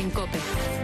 en COPE.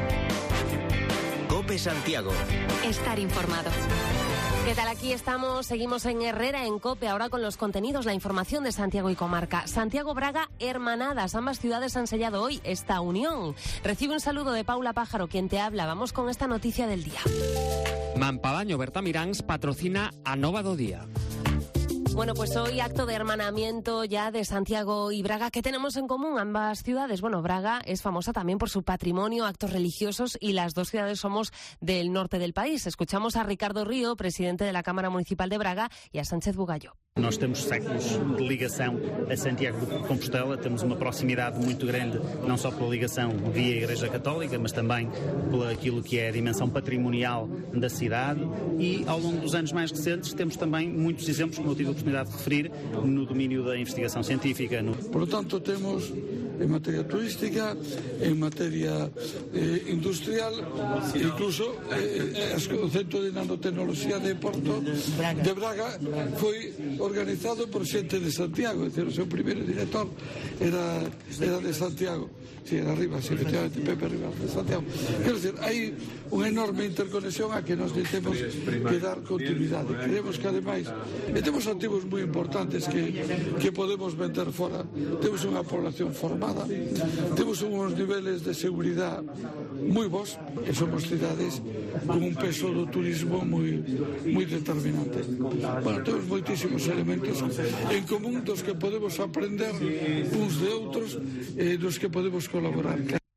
COPE Santiago. Estar informado. ¿Qué tal? Aquí estamos, seguimos en Herrera, en COPE, ahora con los contenidos, la información de Santiago y comarca. Santiago-Braga, hermanadas, ambas ciudades han sellado hoy esta unión. Recibe un saludo de Paula Pájaro, quien te habla. Vamos con esta noticia del día. Mampavaño Bertamiráns patrocina a Nova do Día. Bueno, pues hoy acto de hermanamiento ya de Santiago y Braga. ¿Qué tenemos en común ambas ciudades? Bueno, Braga es famosa también por su patrimonio, actos religiosos, y las dos ciudades somos del norte del país. Escuchamos a Ricardo Río, presidente de la Cámara Municipal de Braga, y a Sánchez Bugallo. Nós temos séculos de ligação a Santiago de Compostela, temos uma proximidade muito grande, não só pela ligação via Igreja Católica, mas também pela aquilo que é a dimensão patrimonial da cidade, e ao longo dos anos mais recentes temos também muitos exemplos, como eu tive a oportunidade de referir, no domínio da investigação científica. Por lo tanto, temos en materia turística, en materia industrial, incluso o Centro de Nanotecnología de Porto de Braga foi organizado por xente de Santiago, es decir, o seu primeiro director era de Santiago. Sí, era Rivas, efectivamente, Pepe Rivas de Santiago. Quero decir, hai unha enorme interconexión a que nos temos que dar continuidade. Creemos que, ademais, temos activos moi importantes que podemos vender fora. Temos unha población formada, temos uns niveles de seguridade moi bons, e somos cidades con un peso do turismo moi determinante. Bueno, temos moitísimos elementos en común dos que podemos aprender uns de outros, dos que podemos colaborar.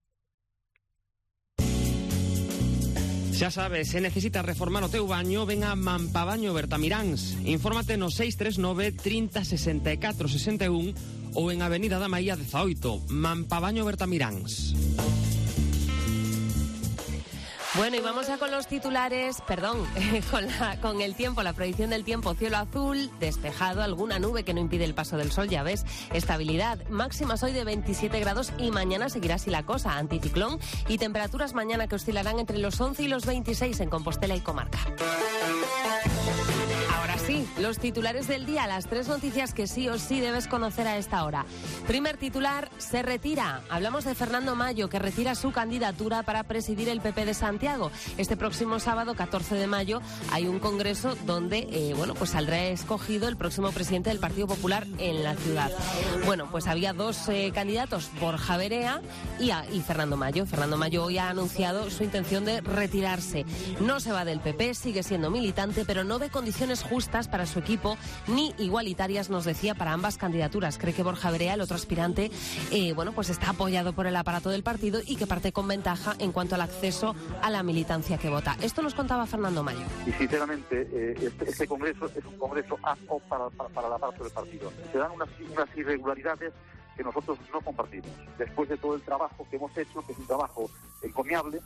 Xa sabes, se necesitas reformar o teu baño, ven a Mampavaño Bertamiráns. Infórmate no 639 30 64 61 ou en Avenida da Maía 18, Mampavaño Bertamiráns. Bueno, y vamos ya con los titulares, con el tiempo, la predicción del tiempo. Cielo azul, despejado, alguna nube que no impide el paso del sol, ya ves. Estabilidad, máximas hoy de 27 grados y mañana seguirá así la cosa, anticiclón, y temperaturas mañana que oscilarán entre los 11 y los 26 en Compostela y comarca. Ahora sí, los titulares del día, las tres noticias que sí o sí debes conocer a esta hora. Primer titular, se retira. Hablamos de Fernando Mayo, que retira su candidatura para presidir el PP de Santiago. Este próximo sábado, 14 de mayo, hay un congreso donde, pues saldrá escogido el próximo presidente del Partido Popular en la ciudad. Bueno, pues había dos candidatos, Borja Verea y Fernando Mayo. Fernando Mayo hoy ha anunciado su intención de retirarse. No se va del PP, sigue siendo militante, pero no ve condiciones justas para su equipo, ni igualitarias, nos decía, para ambas candidaturas. Cree que Borja Verea, el otro aspirante, pues está apoyado por el aparato del partido y que parte con ventaja en cuanto al acceso a la militancia que vota. Esto nos contaba Fernando Mayo. Y sinceramente, este congreso es un congreso ad hoc para la parte del partido. Se dan unas irregularidades que nosotros no compartimos. Después de todo el trabajo que hemos hecho, que es un trabajo encomiable,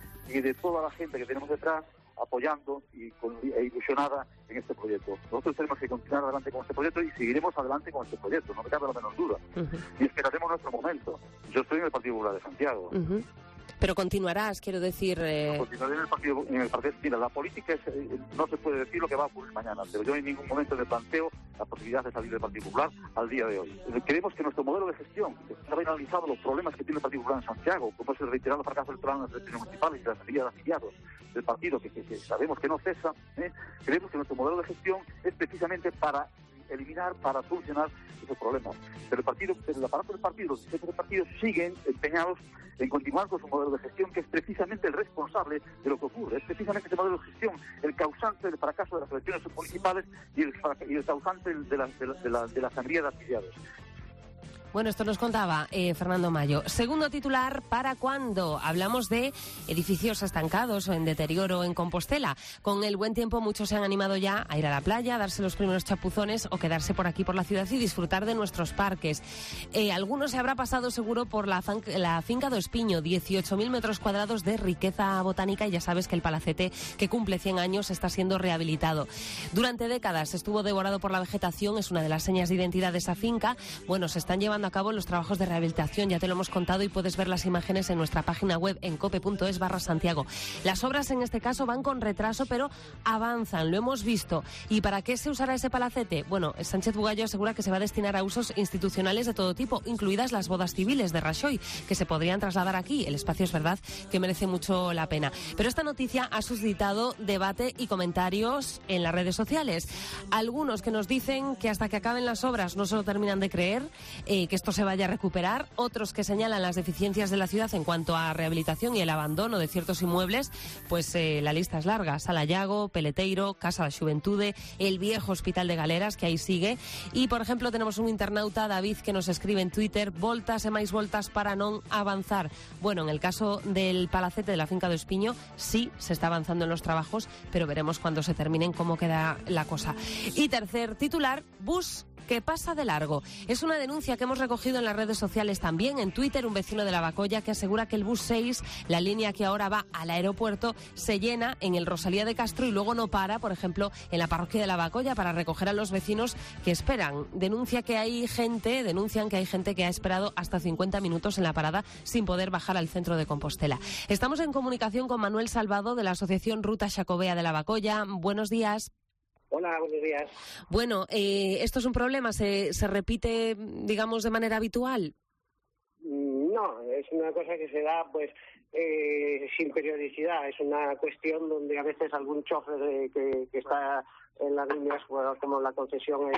y de toda la gente que tenemos detrás, apoyando e ilusionada en este proyecto. Nosotros tenemos que continuar adelante con este proyecto y seguiremos adelante con este proyecto, no me cabe la menor duda. Y esperaremos nuestro momento. Yo estoy en el Partido Popular de Santiago. Pero continuarás, quiero decir... Continuaré en el partido. Mira, la política no se puede decir lo que va a ocurrir mañana, pero yo en ningún momento me planteo la posibilidad de salir del Partido Popular al día de hoy. Creemos que nuestro modelo de gestión, que haber analizado los problemas que tiene el Partido Popular en Santiago, como es el reiterado fracaso electoral en las elecciones municipales y la salida de afiliados del partido, que sabemos que no cesa, creemos que nuestro modelo de gestión es precisamente para eliminar, para solucionar esos problemas. Pero el aparato del partido, los dirigentes del partido siguen empeñados en continuar con su modelo de gestión, que es precisamente el responsable de lo que ocurre. Es precisamente ese modelo de gestión el causante del fracaso de las elecciones municipales y el causante de la sangría de afiliados. Bueno, esto nos contaba Fernando Mayo. Segundo titular, ¿para cuándo? Hablamos de edificios estancados o en deterioro en Compostela. Con el buen tiempo muchos se han animado ya a ir a la playa, a darse los primeros chapuzones o quedarse por aquí por la ciudad y disfrutar de nuestros parques. Algunos se habrá pasado seguro por la finca do Espiño, 18.000 metros cuadrados de riqueza botánica, y ya sabes que el palacete, que cumple 100 años, está siendo rehabilitado. Durante décadas estuvo devorado por la vegetación, es una de las señas de identidad de esa finca. Bueno, se están llevando llevando a cabo los trabajos de rehabilitación, ya te lo hemos contado y puedes ver las imágenes en nuestra página web en cope.es/Santiago. Las obras en este caso van con retraso, pero avanzan, lo hemos visto. ¿Y para qué se usará ese palacete? Bueno, Sánchez Bugallo asegura que se va a destinar a usos institucionales de todo tipo, incluidas las bodas civiles de Rajoy, que se podrían trasladar aquí. El espacio es verdad que merece mucho la pena. Pero esta noticia ha suscitado debate y comentarios en las redes sociales. Algunos que nos dicen que hasta que acaben las obras no se lo terminan de creer, que esto se vaya a recuperar. Otros que señalan las deficiencias de la ciudad en cuanto a rehabilitación y el abandono de ciertos inmuebles. Pues la lista es larga. Sala Llago, Peleteiro, Casa da Xuventude, el viejo Hospital de Galeras, que ahí sigue. Y, por ejemplo, tenemos un internauta, David, que nos escribe en Twitter: voltas e máis voltas para non avanzar. Bueno, en el caso del palacete de la finca do Espiño, sí se está avanzando en los trabajos, pero veremos cuando se terminen cómo queda la cosa. Y tercer titular, bus que pasa de largo. Es una denuncia que hemos recogido en las redes sociales también. En Twitter, un vecino de Lavacolla que asegura que el bus 6, la línea que ahora va al aeropuerto, se llena en el Rosalía de Castro y luego no para, por ejemplo, en la parroquia de Lavacolla para recoger a los vecinos que esperan. Denuncian que hay gente que ha esperado hasta 50 minutos en la parada sin poder bajar al centro de Compostela. Estamos en comunicación con Manuel Salvado de la Asociación Ruta Xacobea de Lavacolla. Buenos días. Hola, buenos días. Bueno, ¿esto es un problema? ¿Se repite, digamos, de manera habitual? No, es una cosa que se da, pues, sin periodicidad. Es una cuestión donde a veces algún chofer que está en las líneas, pues, como la concesión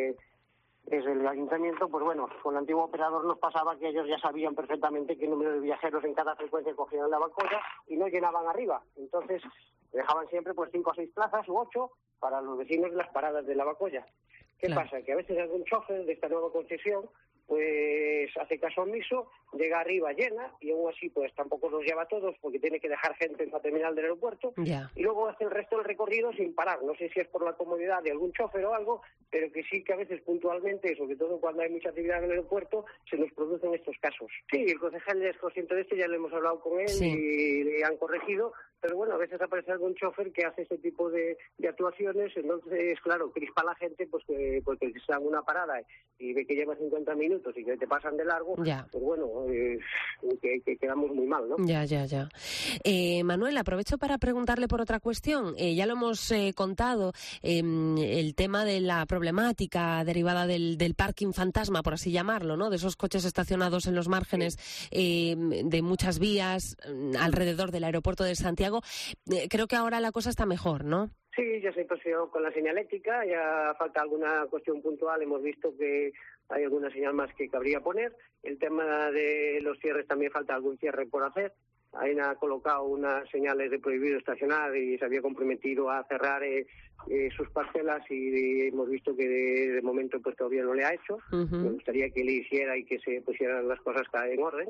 es del ayuntamiento, pues bueno, con el antiguo operador nos pasaba que ellos ya sabían perfectamente qué número de viajeros en cada frecuencia cogían en Lavacolla y no llenaban arriba. Entonces, dejaban siempre pues 5 o 6 plazas u 8 para los vecinos de las paradas de Lavacolla. ¿Qué pasa? Que a veces algún chofer de esta nueva concesión pues hace caso omiso, llega arriba llena y aún así pues tampoco los lleva a todos porque tiene que dejar gente en la terminal del aeropuerto y luego hace el resto del recorrido sin parar. No sé si es por la comodidad de algún chofer o algo, pero que sí que a veces puntualmente, sobre todo cuando hay mucha actividad en el aeropuerto, se nos producen estos casos. Sí, el concejal es consciente de esto, ya le hemos hablado con él y le han corregido, pero bueno, a veces aparece algún chofer que hace ese tipo de actuaciones, entonces, claro, crispa a la gente pues porque está en una parada y ve que lleva 50 minutos y que te pasan de largo, pues bueno, que quedamos muy mal, ¿no? Ya. Manuel, aprovecho para preguntarle por otra cuestión. Ya lo hemos contado, el tema de la problemática derivada del parking fantasma, por así llamarlo, ¿no? De esos coches estacionados en los márgenes de muchas vías alrededor del aeropuerto de Santiago. Creo que ahora la cosa está mejor, ¿no? Sí, ya se procedió con la señalética, ya falta alguna cuestión puntual, hemos visto que hay alguna señal más que cabría poner. El tema de los cierres también falta algún cierre por hacer. AENA ha colocado unas señales de prohibido estacionar y se había comprometido a cerrar sus parcelas y hemos visto que de momento pues todavía no le ha hecho. Me gustaría que le hiciera y que se pusieran las cosas en orden.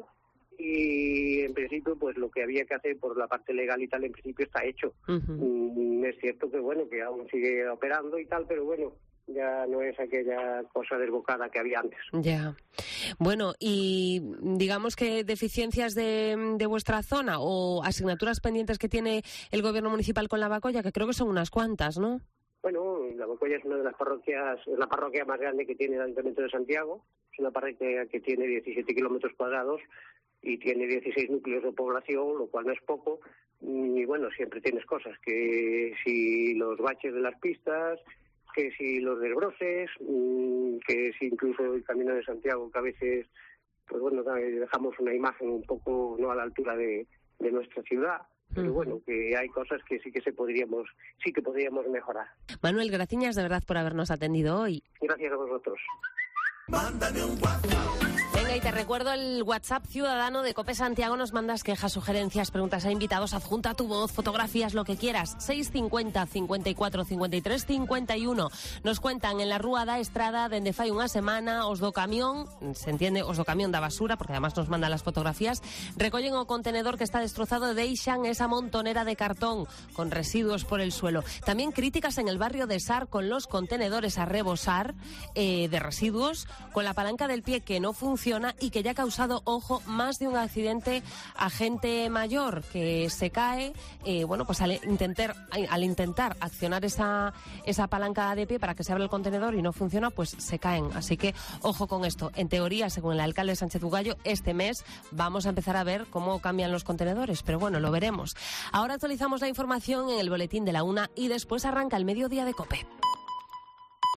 Y en principio pues lo que había que hacer por la parte legal y tal en principio está hecho. Es cierto que bueno, que aún sigue operando y tal, pero bueno, ya no es aquella cosa desbocada que había antes. Ya. Bueno, y digamos que deficiencias de vuestra zona o asignaturas pendientes que tiene el gobierno municipal con Lavacolla, que creo que son unas cuantas, ¿no? Bueno, Lavacolla es una de las parroquias, es la parroquia más grande que tiene el Ayuntamiento de Santiago. Es una parroquia que tiene 17 kilómetros cuadrados y tiene 16 núcleos de población, lo cual no es poco. Y bueno, siempre tienes cosas, que si los baches de las pistas, que si los desbroses, que si incluso el Camino de Santiago, que a veces, pues bueno, dejamos una imagen un poco no a la altura de nuestra ciudad. Pero bueno, que hay cosas que sí que podríamos mejorar. Manuel, gracias de verdad por habernos atendido hoy. Gracias a vosotros. Mándame un WhatsApp. Venga, y te recuerdo el WhatsApp ciudadano de Cope Santiago. Nos mandas quejas, sugerencias, preguntas a invitados, adjunta tu voz, fotografías, lo que quieras. 650 54 53 51. Nos cuentan en la Rúa da Estrada, dende fai unha semana, os do camión, se entiende, os do camión da basura, porque además nos mandan las fotografías, recollen o contenedor que está destrozado e deixan esa montonera de cartón con residuos por el suelo. También críticas en el barrio de Sar con los contenedores a rebosar de residuos, con la palanca del pie que no funciona Barcelona y que ya ha causado, ojo, más de un accidente a gente mayor que se cae, pues al intentar accionar esa palanca de pie para que se abra el contenedor y no funciona, pues se caen. Así que ojo con esto. En teoría, según el alcalde Sánchez Bugallo, este mes vamos a empezar a ver cómo cambian los contenedores, pero bueno, lo veremos. Ahora actualizamos la información en el boletín de la 1 y después arranca el mediodía de COPE.